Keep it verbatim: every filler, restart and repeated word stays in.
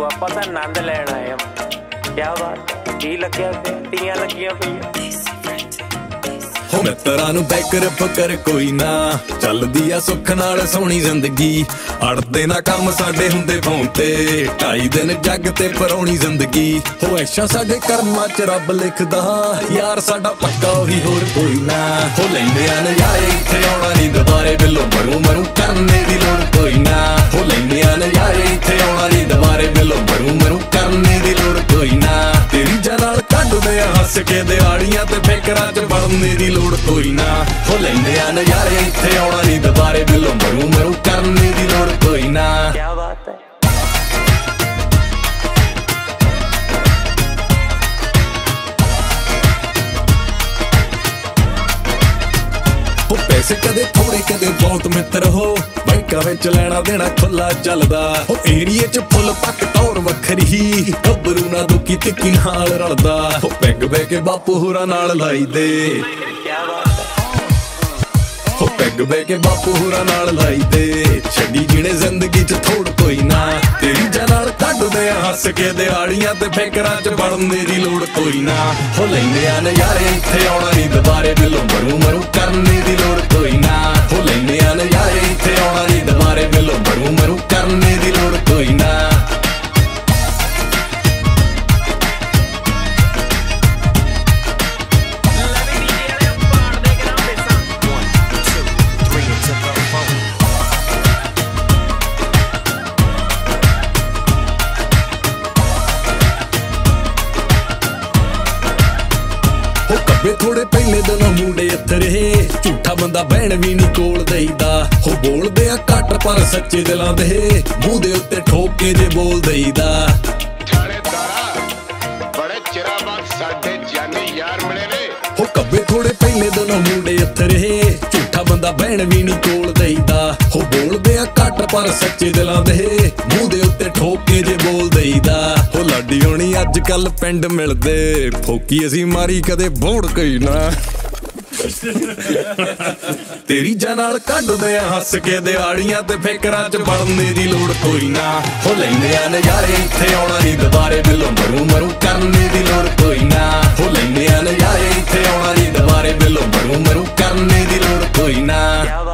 ਆਪਾਂ ਤਾਂ ਆਨੰਦ ਲੈਣ ਆਏ ਆ। ਕਿਆ ਬਾਤ, ਕੀ ਲੱਗਿਆ ਪਿਆ, ਤੀਆਂ ਲੱਗੀਆਂ ਪਈਆਂ। ਹੋ ਮਿੱਤਰਾਂ ਨੂੰ ਬੈਕਰ ਫਕਰ ਕੋਈ ਨਾ, ਚੱਲਦੀ ਆ ਸੁੱਖ ਨਾਲ ਸੋਹਣੀ ਜ਼ਿੰਦਗੀ। ਅੜਦੇ ਨਾ ਕੰਮ ਸਾਡੇ ਹੁੰਦੇ ਫੋਨ ਤੇ, ਢਾਈ ਦਿਨ ਜੱਗ ਤੇ ਪਰੌਣੀ ਜ਼ਿੰਦਗੀ। ਹੋ ਐਸ਼ਾ ਸਾਡੇ ਕਰਮਾਂ ਚ ਰੱਬ ਲਿਖਦਾ, ਯਾਰ ਸਾਡਾ ਪੱਕਾ ਉਹੀ ਹੋਰ ਕੋਈ ਨਾ। ਹੋ ਲੈਂਦੇ ਆ ਨਜ਼ਾਰੇ ਇੱਥੇ ਆਉਣਾ ਨਹੀਂ ਦੁਬਾਰੇ, ਬਿੱਲੋ ਮਰੂ ਮਰੂ ਕਰਨੇ ਦੀ ਲੋੜ ਕੋਈ ਨਾ। ਹੋ ਲੈਂਦੇ ਆ ਨਜ਼ਾਰੇ ਇੱਥੇ ਆਉਣਾ ਨਹੀਂ ਦੁਬਾਰੇ, ਬਿੱਲੋ ਮਰੂ ਮਰੂ ਕਰਨੇ ਦੀ ਲੋੜ ਕੋਈ ਨਾ। ਤੇਰੀ ਜਨਾਲ ਕੱਢਦੇ ਆ ਹੱਸ ਕੇ ਦਿਹਾੜੀਆਂ ਤੇ ਫਿਕਰਾਂ ਚ ਵੜਨੇ ਦੀ ਲੋੜ ਕੋਈ ਨਾ। ਹੋ ਲੈਂਦੇ ਆ ਨਜ਼ਾਰੇ ਇੱਥੇ ਆਉਣਾ ਨਹੀਂ ਦੁਬਾਰੇ, ਬਿੱਲੋ ਮਰੂ ਮਰੂ ਕਰਨੇ ਦੀ ਲੋੜ ਕੋਈ ਨਾ। ਕਿਆ ਬਾਤ ਹੈ। ਹੋ ਪੈਸੇ ਕਦੇ ਥੋੜੇ ਕਦੇ ਬਹੁਤ ਮਿੱਤਰ ਹੋ, ਬੈਂਕਾਂ ਵਿੱਚ ਲੈਣਾ ਦੇਣਾ ਖੁੱਲਾ ਚੱਲਦਾ। ਹੋ ਏਰੀਏ ਚ ਫੁੱਲ ਪੱਕ ਟੌਰ ਵੱਖਰੀ ਹੀ, ਗੱਭਰੂ ਨਾ ਦੁੱਕੀ ਤਿੱਕੀ ਨਾਲ ਰਲਦਾ। ਹੋ ਪੈਗ ਬਹਿ ਕੇ ਬਾਪੂ ਹੋਰਾਂ ਨਾਲ ਲਾਈ ਦੇ, ਕਿਆ ਬਾਤ ਹੈ। ਹੋ ਪੈਗ ਬਹਿ ਕੇ ਬਾਪੂ ਹੋਰਾਂ ਨਾਲ ਲਾਈ ਦੇ, ਛੱਡੀ ਜਿਹਨੇ ਜ਼ਿੰਦਗੀ ਚ ਥੋੜ ਕੋਈ ਨਾ। ਤੇਰੀ ਜਨਾਲ ਕੱਢਦੇ ਆ ਹੱਸ ਕੇ ਦਿਹਾੜੀਆਂ ਤੇ ਫਿਕਰਾਂ ਚ ਵੜਨੇ ਦੀ ਲੋੜ ਕੋਈ ਨਾ। ਹੋ ਲੈਂਦੇ ਆ ਨਜ਼ਾਰੇ ਇੱਥੇ ਆਉਣਾ ਨਹੀਂ ਦੁਬਾਰੇ, ਬਿੱਲੋ ਮਰੂ ਮਰੂ ਕਰਨੇ ਦੀ ਲੋੜ ਕੋਈ ਨਾ। ਹੋ ਲੈਂਦੇ ਆ ਨਜ਼ਾਰੇ ਇੱਥੇ ਆਉਣਾ ਨਹੀਂ ਦੁਬਾਰੇ, ਬਿੱਲੋ ਮਰੂ ਮਰੂ ਕਰਨੇ ਦੀ ਲੋੜ ਕੋਈ ਨਾ। ਹੋ ਕੱਬੇ ਥੋੜੇ ਪਹਿਲੇ ਦਿਨੋਂ ਮੁੰਡੇ ਅਥਰੇ, ਝੂਠਾ ਬੰਦਾ ਬਹਿਣ ਵੀ ਨਹੀਂ ਕੋਲ ਦੇਈਦਾ। ਹੋ ਬੋਲਦੇ ਆ ਘੱਟ ਪਰ ਸੱਚੇ ਦਿਲਾਂ ਦੇ, ਮੂੰਹ ਦੇ ਉੱਤੇ ਠੋਕ ਕੇ ਜੇ ਬੋਲ ਦੇਈਦਾ। ਬੜੇ ਚਿਰਾਂ ਬਾਅਦ ਸਾਡੇ ਜਾਨੀ ਯਾਰ ਮਿਲੇ ਨੇ। ਹੋ ਕੱਬੇ ਥੋੜੇ ਪਹਿਲੇ ਦਿਨੋਂ ਮੁੰਡੇ ਅਥਰੇ, ਝੂਠਾ ਬੰਦਾ ਬਹਿਣ ਵੀ ਨਹੀਂ ਕੋਲ ਦੇਈਦਾ। ਹੋ ਬੋਲਦੇ ਆ ਘੱਟ ਪਰ ਸੱਚੇ ਦਿਲਾਂ ਦੇ, ਮੂੰਹ ਦੇ ਉੱਤੇ ਠੋਕ ਕੇ ਜੇ ਬੋਲ ਦੇਈਦਾ। ਹੋ ਲਾਡੀ ਹੋਣੀ ਅੱਜ ਕੱਲ ਪਿੰਡ ਮਿਲਦੇ, ਫੋਕੀ ਅਸੀਂ ਮਾਰੀ ਕਦੇ ਬੋੜ ਕੋਈ ਨਾ। ਤੇਰੀ ਜਨਾਲ ਕੱਢਦੇ ਆ ਹੱਸ ਕੇ ਦਿਹਾੜੀਆਂ ਤੇ ਫਿਕਰਾਂ ਚ ਵੜਨੇ ਦੀ ਲੋੜ ਕੋਈ ਨਾ। ਹੋ ਲੈਂਦੇ ਆ ਨਜ਼ਾਰੇ ਇੱਥੇ ਆਉਣਾ ਨਹੀਂ ਦੁਬਾਰੇ, ਬਿੱਲੋ ਮਰੂ ਮਰੂ ਕਰਨੇ ਦੀ ਲੋੜ ਕੋਈ ਨਾ। ਹੋ ਲੈਂਦੇ ਆ ਨਜ਼ਾਰੇ ਇੱਥੇ ਆਉਣਾ ਨਹੀਂ ਦੁਬਾਰੇ, ਬਿੱਲੋ ਮਰੂ ਮਰੂ ਕਰਨੇ ਦੀ ਲੋੜ ਕੋਈ ਨਾ।